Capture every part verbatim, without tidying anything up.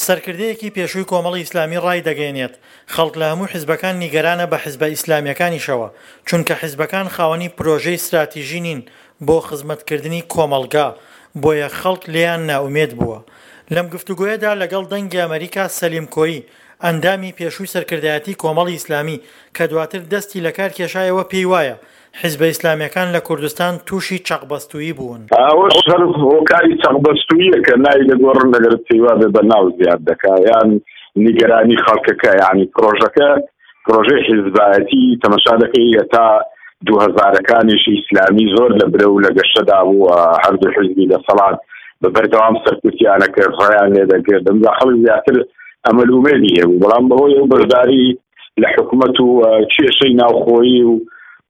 سەرکردەیەکی پێشووی کۆمەڵی ئیسلامی ڕای دەگەێنێت خەڵک لە هەموو حیزبەکان نیگەرانە بە حیزبە ئیسلامیەکانیشەوە، چونکە حیزبەکان خاوەنی پرۆژەی استراتیژی نین بۆ خزمەتکردنی کۆمەڵگا، بۆیە خەڵک لێیان ناومێد بووە. لەم گفتوگۆیەدا لەگەڵ دەنگی ئەمریکا سەلیم کۆیی، ئەندامی پێشووی سەرکردایەتی کۆمەڵی ئیسلامی کە دواتر دەستی لە کار کێشایەوە، پێی وایە حیزبە ئیسلامیەکان لە کوردستان تووشی چەقبەستووی بوون. ئەوە شەر هۆکاری چەقبەستوویە کە نای دەگۆڕن لەگەر پێیوا بێ بەناو زیاد دەکا یان نیگەرانی خەڵکەکە، یعنی پرۆژەکە پرۆژەی حیزبایەتی تەمەشا دەکەی هەتا دوو هەزارەکانیشی ئیسلامی زۆر لە برە و لە گەشەدا بوو، هەردوو حیزبی لەسەڵات بە بەردەوام سەرکوتیانەکە ڕایان لێ دەکرد. دەمزا خەڵک زیاتر ئەمەل ومێدی هەبوو، بەڵام بەهۆی ئەو بەشداری لە حکوومەت و کێشەی ناوخۆیی و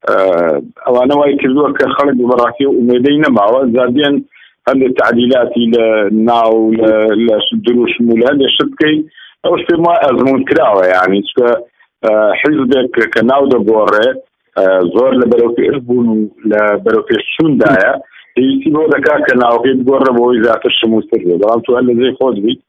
ئەوانە وای کردووە کە خەڵک بەڕاستی ئومێدەی نەماوە، زادیان هەندێک تعدیلاتی لە ناو لە دروشمول هەندێک شت بکەی، ئەوش پێم وایە ئەزمون کراوە، یعنی چکە حیزبێک کە ناو دەگۆڕێ زۆر لە بەرەو پێشبوون و لە بەرەو پێشچووندایە پێویستی بۆ دەکا کە ناوەکەی بگۆڕە بۆی زیاتر شمولتر بێ، بەڵام تو هەر لەجێی خۆت بیت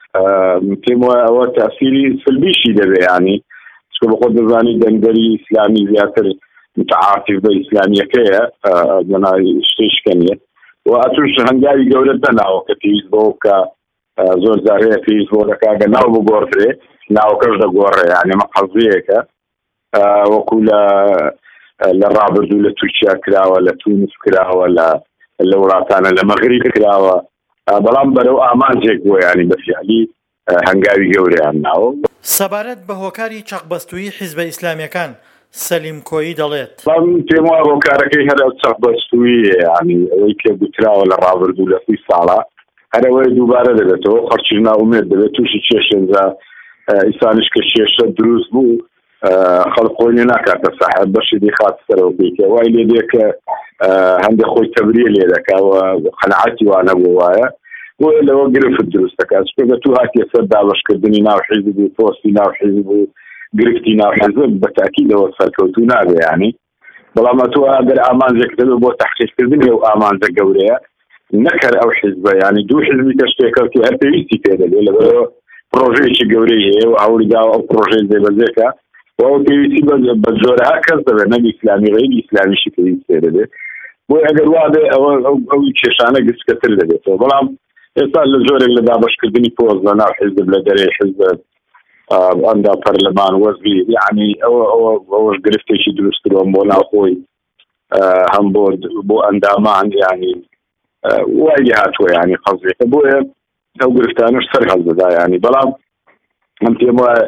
پێم وایە ئەوە تاسیری سلبیشی دەبێ، یعنی چکە بە خۆت دەزانی دەنگەری ئیسلامی زیاتر متعاطف بە ئیسلامیەکەیە بەناوی شتێشکەنیە و ئەتوش هەنگاوی گەورە دەناوە کە پێویست بۆ کە زۆر جارەیە پێویست بۆ دەکا کە ناو بگۆڕێ، ناوەکەش دەگۆڕێ، یعنی مەقەزیەکە وەکو لە لە ڕابردوو لە تورکیا کراوە، لە تونس کراوە، لە وڵاتانە لە مەغریب کراوە، بەڵام بەرەو ئامانجێک بۆ، یعنی بەفیعلی هەنگاوی گەورەیان ناوە. سەبارەت بە هۆکاری چەقبەستووی حیزبە ئیسلامیەکان سەلیم کۆیی دەڵێت پێم وایە هۆکارەکەی هەر ئەو چەقبەستوویە، یعنی ئەوەی کە گوتراوە لە ڕابردوو لە سی ساڵە هەر ئەوەی دووبارە دەبێتەوە، خەڵکی ناومێد دەبێت، تووشی کێشێنجا ئیسانیش کە کێشە دروست بوو خەڵک خۆی لێ ناکاتە ساحەت بەشی دەیخات سەرەوە بێتە، وای لێ دێ کە هەندێک خۆی تەبریە لێ دەکاوە قەنەعەتی وانە بۆ وایە بۆ لەوە گرفت دروست دەکات، چکە تو هاتیە سەر دابەشکردنی ناو حیزب و پۆستی ناو حیزب و گرفتی ناو حیزب بەتاکیدەوە سەرکەوتوو نابێ، یعنی بەڵام تو ئەگەر ئامانجێک دەبێت بۆ تەحقیقکردنی ئەو ئامانجە گەورەیە نەکەر ئەو حیزبە، یعنی دوو حیزبی کە شتێکەوتی هەر پێویستی پێ دەبێت لەبەرەوە پرۆژەیەکی گەورەی هەیە و هەوڵی داوە ئەو پرۆژەی جێبەجێکە و ئەو پێویستی بە جۆرەها کەس دەبێت، نەک ئیسلامی غەیری ئیسلامیشی پێویست پێ دەبێت، بۆی ئەگەر وا بێ ئەوە ئەو کێشانە گچکەتر دەبێتەوە. بەڵام ئێستا لە زۆرێک لە دابەشکردنی پۆز لە ناو حیزب لە دەرەی حیزب ئەندا پەرلەمان وەزبی، یعنی ئەوە ئەوەش گرفتێکی دروستکردوە بۆ ناوخۆی هەم بۆ بۆ ئەندامان، یعنی وای هاتووە، یعنی قەزێکە بۆیە ئەو گرفتانش سەر هەڵدەدا، یعنی بەڵام ئەم پێم وایە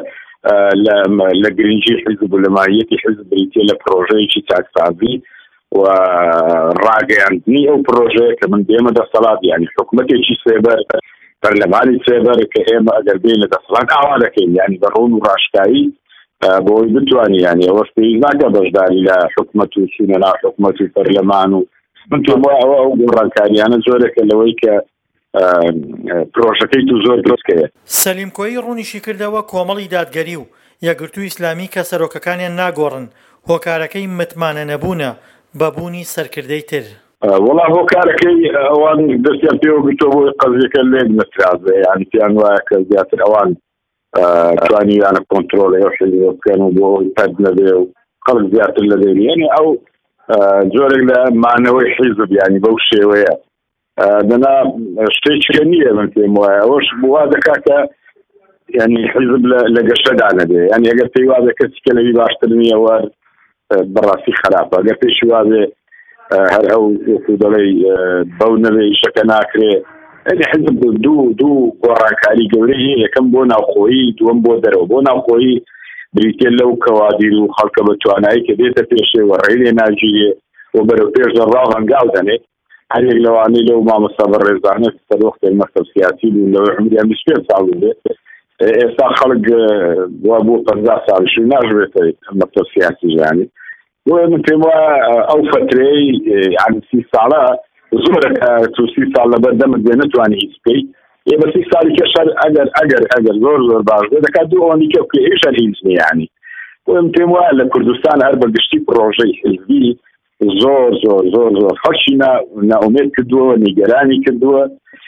لە گرنگی حیزب و لەمایەتی حیزب بریتێ لە پرۆژەیەکی چاکسازی و ڕاگەیاندنی ئەو پرۆژەیە کە من دێمە دەسەڵات، یعنی حکوومەتێکی سێبەر پەرلەمانی سێبەر کە ئێمە ئەگەر بێ لە دەسەڵات ئاوا دەکەین، یعنی بە ڕۆن و ڕاشکایی بۆی بتوانین، یعنی ئەوەش پێویست ناکە بەشداری لە حکوومەت و چوونە ناو حکوومەت و پەرلەمان و من پێم وایە ئەوە ئەو گۆڕانکاریانە زۆرێکە لەوەی کە پرۆژەکەی تو زۆر دروستکەیە. سەلیم کۆیی ڕوونیشی کردەوە کۆمەڵی دادگەری و یەکگرتووی ئیسلامی کە سەرۆکەکانیان ناگۆڕن هۆکارەکەی متمانە نەبوونە بەبوونی سەرکردەی تر. وەڵا هۆکارەکەی ئەوان دەستیان پێوە گرتووە بۆی قەزیەکە لێک نەترازێ، یعنی پێیان وایە کە زیاتر ئەوان توانیویانە کۆنتڕۆڵی ئەو حیزب بکەن و بۆ ئەوی پەد نەبێ و خەڵک زیاتر لەدەین، یعنی ئەو جۆرێک لە مانەوەی حیزب، یعنی بەو شێوەیە دەنا شتێکیکە نییە. من پێم وایە ئەوەش وا دەکا کە یعنی حیزب لە گەشەدا نەبێ، یعنی ئەگەر پێی وابێ کەسێکە لەوی باشتر نییە وەر بەڕاستی خراپە، ئەگەر پێشی وابێ هەر ئەو وەکو دەڵێ بەو نەبێ ئیشەکە ناکرێ، یعنی حیزب دوو دوو گۆڕانکاری گەورەی هەیە، یەکەم بۆ ناوخۆیی، دووەم بۆ دەرەوە. بۆ ناوخۆیی بریتێ لەو کەوادیر و خەڵکە بە توانایی کە دێتە پێشێ و ڕێی لێ ناگیرێ و بەرەو پێش دەڕاو هەنگاو دەنێت، هەرێک لەوانەی لەو مامۆستا بەڕێزانە سەر وەختێک مەکتەب سیاسی بوون لەوەی عمریان بیست و پێنج ساڵ بێ، ئێستا خەڵک وا بۆ پەنجا ساڵیش ناژوێتە مەکتەب سیاسی ژانی، بۆیە من پێم وایە ئەو فترەی یعنی سی ساڵە زۆرەکە تو سی ساڵ لەبەر دەمت بێ نەتوانی هیچ بکەی، ێ بە سی ساڵی کەشەر ئەگەر ئەگەر ئەگەر زۆر زۆر باش بێ دەکات دوو ئەوەندی کە بکەی هیچ هیچ نیە، یعنی بۆیە من پێم وایە لە کوردستان هەر بەگشتی پرۆژەی حیزبی زۆر زۆر زۆر زۆر خەڵکی ناومێد کردووە، نیگەرانی کردووە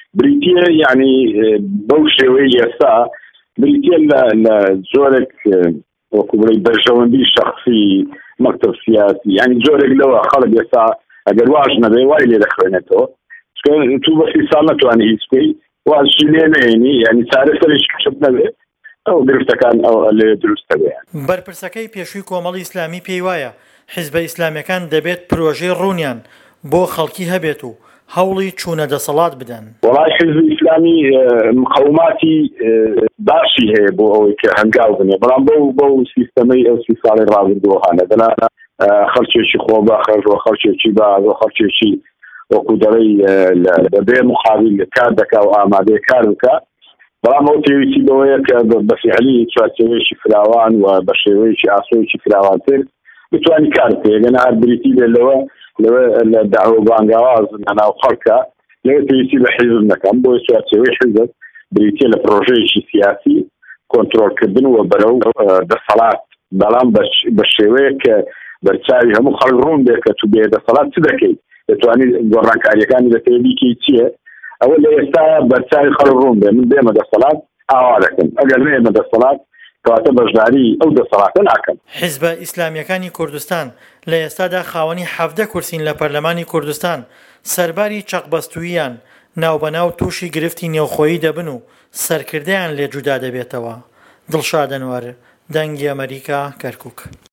بریتیە یعنی بەو شێوەی ئێستا بریتیە لە زۆرێک وەکو بڵێ بەرژەوەندی شەخصی مەکتەب سیاسی یعنی جۆرێک لەوە خەڵک ئێستا ئەگەر واش نەبێ وای لێ دەخوێنێتەوە تو بە سی ساڵ نەتوانی هیچ بکەی وازشی لێ نهێنی یعنی چارەسەرێکی کەشت نەبێ ئەو گرفتەکان ئەو لێ دروستە بێ. بەرپرسەکەی پێشووی کۆمەڵی ئیسلامی پێی وایە حیزبە ئیسلامیەکان دەبێت پرۆژەی ڕوونیان بۆ خەڵکی هەبێت و هەوڵی چوونە دەسەڵات بدەن. وەڵای حیزبی ئیسلامی مقاوماتی باشی هەیە بۆ ئەوەی کە هەنگاو بنێ بەڵام بەو بەو سیستەمەی ئەو سی ساڵی ڕابردووەهانە دەنا خەڵکێکی خۆبەخش و خەڵکێکی باز و خەڵکێکی وەکو دەڵێی دەبێ مقابل کار دەکا و ئامادەی کار بکە بەڵام ئەو پێویستی بەوەیە کە بە فیعلی چوارچێوەیەکی فراوان و بە شێوەیەکی ئاسۆیەکی فراوانتر بتوانی کار بکە ئەگەر هەر بریتی بێت لەوە لەوە لە داعوە بانگاواز لەناو خەڵکە لەوە پێویستی بە حیزب نەکەم بۆ چوارچێوەی حیزب بریتە لە پرۆژەیەکی سیاسی کۆنتڕۆڵکردن و بەرەو دەسەڵات بەڵام بە شێوەیە کە بەرچاوی هەموو خەڵک ڕوون بێت کە تو بێ دەسەڵات چ دەکەیت دەتوانیت گۆڕانکاریەکانی دەکەی بیکەی چییە ئەوە لە ئێستا بەرچاوی خەڵک ڕوون بێ من بێمە دەسەڵات ئاوا دەکەم ئەگەر نێمە دەسەڵات کەواتە بەشداری ئەو دەسەڵاتە ناکەم. حیزبە ئیسلامیەکانی کوردستان لە ئێستادا خاوەنی حەڤدە کورسین لە پەرلەمانی کوردستان سەرباری چەقبەستووییان ناوبەناو تووشی گرفتی نێوخۆیی دەبن و سەرکردیان لێ جودا دەبێتەوە. دڵشاد ئەنوەر، دەنگی ئەمریکا، کەرکووک.